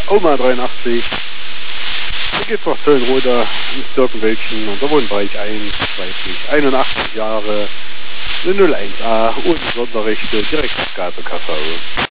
Oma 83. Da geht noch Zöllenroder ins Birkenwäldchen und da wohnen Bereich 1, weiblich, 81 Jahre, eine 01a, ohne Sonderrechte, Direktabgabe KV.